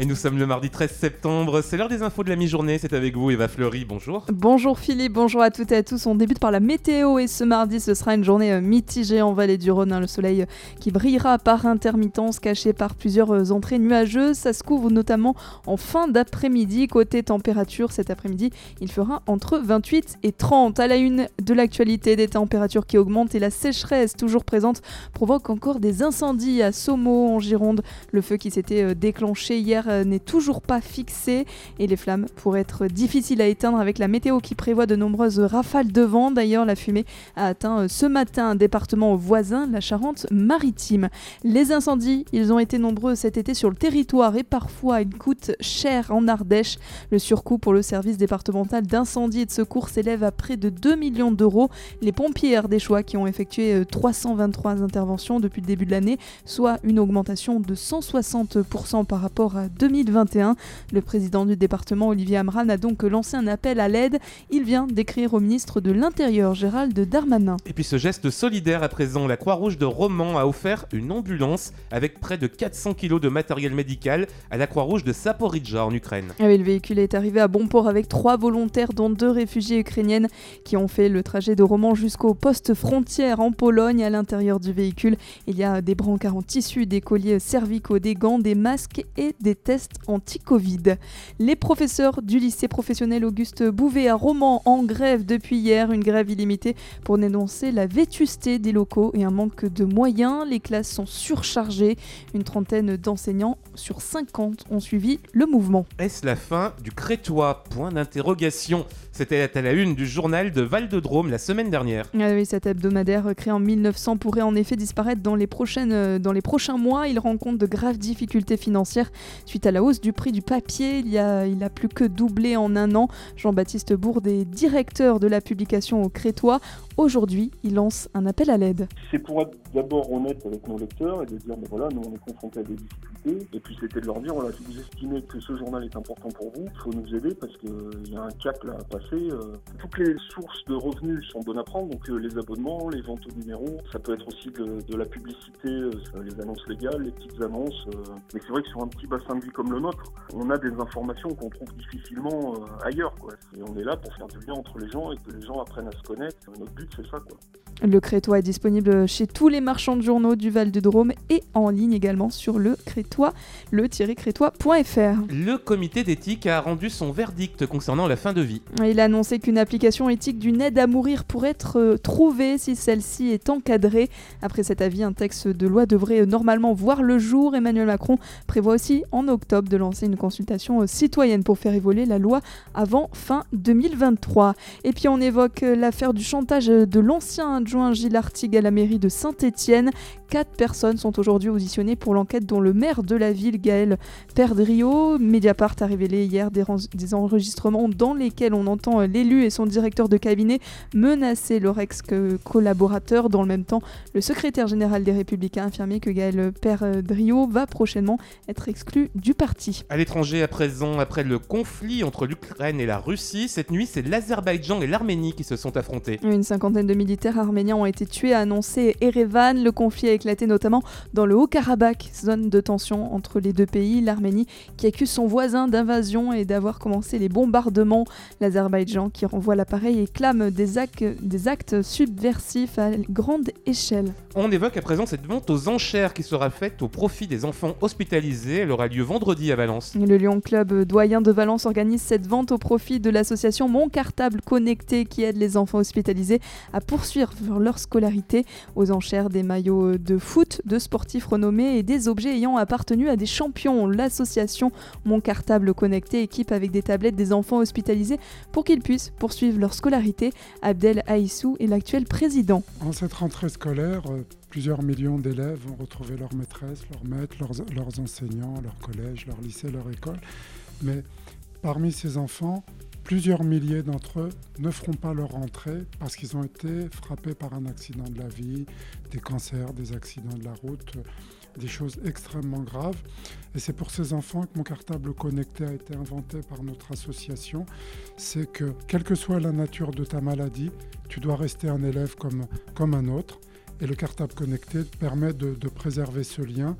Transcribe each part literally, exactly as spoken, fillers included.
Et nous sommes le mardi treize septembre, c'est l'heure des infos de la mi-journée, c'est avec vous Eva Fleury, bonjour. Bonjour Philippe, bonjour à toutes et à tous. On débute par la météo et ce mardi ce sera une journée mitigée en vallée du Rhône. Le soleil qui brillera par intermittence caché par plusieurs entrées nuageuses. Ça se couvre notamment en fin d'après-midi. Côté température, cet après-midi, il fera entre vingt-huit et trente. À la une de l'actualité, des températures qui augmentent et la sécheresse toujours présente provoque encore des incendies à Saumeau en Gironde. Le feu qui s'était déclenché hier n'est toujours pas fixé et les flammes pourraient être difficiles à éteindre avec la météo qui prévoit de nombreuses rafales de vent. D'ailleurs, la fumée a atteint ce matin un département voisin, la Charente-Maritime. Les incendies, ils ont été nombreux cet été sur le territoire et parfois ils coûtent cher en Ardèche. Le surcoût pour le service départemental d'incendie et de secours s'élève à près de deux millions d'euros. Les pompiers ardéchois qui ont effectué trois cent vingt-trois interventions depuis le début de l'année, soit une augmentation de cent soixante pour cent par rapport à deux mille vingt et un. Le président du département, Olivier Amran, a donc lancé un appel à l'aide. Il vient d'écrire au ministre de l'Intérieur, Gérald Darmanin. Et puis ce geste solidaire à présent, la Croix-Rouge de Romans a offert une ambulance avec près de quatre cents kilos de matériel médical à la Croix-Rouge de Zaporijjia en Ukraine. Ah oui, le véhicule est arrivé à bon port avec trois volontaires, dont deux réfugiés ukrainiennes qui ont fait le trajet de Romans jusqu'au poste frontière en Pologne. À l'intérieur du véhicule, il y a des brancards en tissu, des colliers cervicaux, des gants, des masques et des tests anti-Covid. Les professeurs du lycée professionnel Auguste Bouvet à Romans en grève depuis hier, une grève illimitée pour dénoncer la vétusté des locaux et un manque de moyens. Les classes sont surchargées, une trentaine d'enseignants sur cinquante ont suivi le mouvement. Est-ce la fin du Crétois ? Point d'interrogation. C'était à la une du journal de Val-de-Drôme la semaine dernière. Ah oui, cet hebdomadaire créé en mille neuf cents pourrait en effet disparaître dans les, prochaines, dans les prochains mois. Il rencontre de graves difficultés financières suite à la hausse du prix du papier. Il, y a, il a plus que doublé en un an. Jean-Baptiste Bourde est directeur de la publication au Crétois. Aujourd'hui, il lance un appel à l'aide. C'est pour être d'abord honnête avec nos lecteurs et de dire, ben voilà, nous on est confrontés à des difficultés. Et puis c'était de leur dire, voilà, si vous estimez que ce journal est important pour vous, il faut nous aider parce qu'il y a un cap là à passer. Euh, toutes les sources de revenus sont bonnes à prendre, donc euh, les abonnements, les ventes au numéro, ça peut être aussi de, de la publicité, euh, les annonces légales, les petites annonces. Euh, mais c'est vrai que sur un petit bassin de vie comme le nôtre, on a des informations qu'on trouve difficilement euh, ailleurs, quoi. Et on est là pour faire du lien entre les gens et que les gens apprennent à se connaître. Notre but, c'est ça, quoi. Le Crétois est disponible chez tous les marchands de journaux du Val-de-Drôme et en ligne également sur le Crétois, le crétois point f r. Le comité d'éthique a rendu son verdict concernant la fin de vie. Il a annoncé qu'une application éthique d'une aide à mourir pourrait être trouvée si celle-ci est encadrée. Après cet avis, un texte de loi devrait normalement voir le jour. Emmanuel Macron prévoit aussi en octobre de lancer une consultation citoyenne pour faire évoluer la loi avant fin deux mille vingt-trois. Et puis on évoque l'affaire du chantage de l'ancien adjoint Gilles Artigue à la mairie de Saint-Étienne. Quatre personnes sont aujourd'hui auditionnées pour l'enquête dont le maire de la ville, Gaël Perdriau. Mediapart a révélé hier des, ren- des enregistrements dans lesquels on entend l'élu et son directeur de cabinet menacer leur ex-collaborateur. Dans le même temps, le secrétaire général des Républicains a affirmé que Gaël Perdriau va prochainement être exclu du parti. À l'étranger à présent, après le conflit entre l'Ukraine et la Russie, cette nuit c'est l'Azerbaïdjan et l'Arménie qui se sont affrontés. Une cinquantaine de militaires arméniens ont été tués, a annoncé Erevan. Le conflit a éclaté notamment dans le Haut-Karabakh, zone de tension entre les deux pays. L'Arménie qui accuse son voisin d'invasion et d'avoir commencé les bombardements. L'Azerbaïdjan qui renvoie l'appareil et clame des actes, des actes subversifs à grande échelle. On évoque à présent cette vente aux enchères qui sera faite au profit des enfants hospitalisés. Elle aura lieu vendredi à Valence. Le Lyon Club doyen de Valence organise cette vente au profit de l'association Mon Cartable Connecté qui aide les enfants hospitalisés à poursuivre leur scolarité. Aux enchères, des maillots de foot, de sportifs renommés et des objets ayant appartenu à des champions. L'association Mon Cartable Connecté équipe avec des tablettes des enfants hospitalisés pour qu'ils puissent poursuivre leur scolarité. Abdel Haïssou est l'actuel président. En cette rentrée scolaire, plusieurs millions d'élèves vont retrouver leurs maîtresses, leurs maîtres, leurs, leurs enseignants, leurs collèges, leurs lycées, leurs écoles. Mais parmi ces enfants, plusieurs milliers d'entre eux ne feront pas leur rentrée parce qu'ils ont été frappés par un accident de la vie, des cancers, des accidents de la route, des choses extrêmement graves. Et c'est pour ces enfants que Mon Cartable Connecté a été inventé par notre association. C'est que, quelle que soit la nature de ta maladie, tu dois rester un élève comme, comme un autre. Et le cartable connecté permet de, de préserver ce lien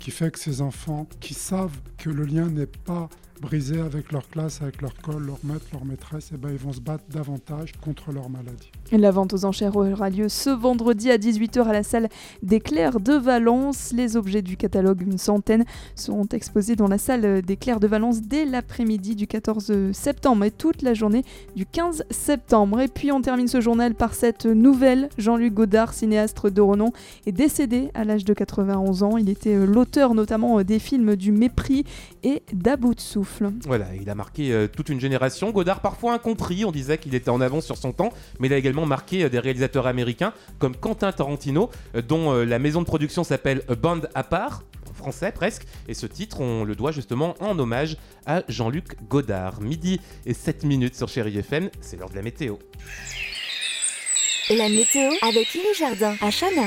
qui fait que ces enfants qui savent que le lien n'est pas brisé avec leur classe, avec leur école, leur maître, leur maîtresse, et ben ils vont se battre davantage contre leur maladie. La vente aux enchères aura lieu ce vendredi à dix-huit heures à la salle des Clercs de Valence. Les objets du catalogue, une centaine, seront exposés dans la salle des Clercs de Valence dès l'après-midi du quatorze septembre et toute la journée du quinze septembre. Et puis on termine ce journal par cette nouvelle. Jean-Luc Godard, cinéaste de renom, est décédé à l'âge de quatre-vingt-onze ans. Il était l'auteur notamment des films du Mépris et d'À bout de souffle. Voilà, il a marqué euh, toute une génération. Godard, parfois incompris, on disait qu'il était en avance sur son temps, mais il a également marqué euh, des réalisateurs américains comme Quentin Tarantino, euh, dont euh, la maison de production s'appelle A Band Apart, en français presque, et ce titre, on le doit justement en hommage à Jean-Luc Godard. Midi et sept minutes sur Chérie F M, c'est l'heure de la météo. La météo avec Lily Jardin à Chana.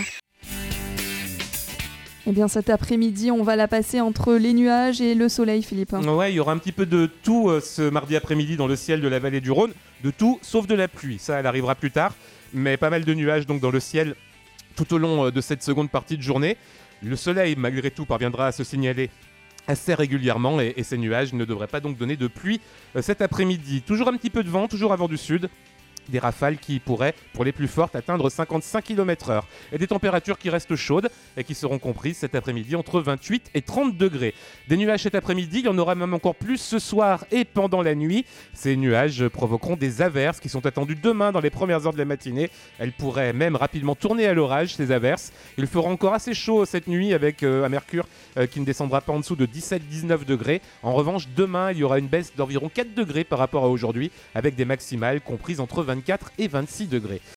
Eh bien cet après-midi, on va la passer entre les nuages et le soleil, Philippe. Ouais, il y aura un petit peu de tout euh, ce mardi après-midi dans le ciel de la vallée du Rhône. De tout, sauf de la pluie. Ça, elle arrivera plus tard. Mais pas mal de nuages donc dans le ciel tout au long euh, de cette seconde partie de journée. Le soleil, malgré tout, parviendra à se signaler assez régulièrement et, et ces nuages ne devraient pas donc donner de pluie euh, cet après-midi. Toujours un petit peu de vent, toujours à vent du sud. Des rafales qui pourraient, pour les plus fortes, atteindre cinquante-cinq kilomètres heure. Et des températures qui restent chaudes et qui seront comprises cet après-midi entre vingt-huit et trente degrés. Des nuages cet après-midi, il y en aura même encore plus ce soir et pendant la nuit. Ces nuages provoqueront des averses qui sont attendues demain dans les premières heures de la matinée. Elles pourraient même rapidement tourner à l'orage, ces averses. Il fera encore assez chaud cette nuit avec euh, un mercure euh, qui ne descendra pas en dessous de dix-sept à dix-neuf degrés. En revanche, demain, il y aura une baisse d'environ quatre degrés par rapport à aujourd'hui avec des maximales comprises entre vingt-quatre et vingt-six degrés.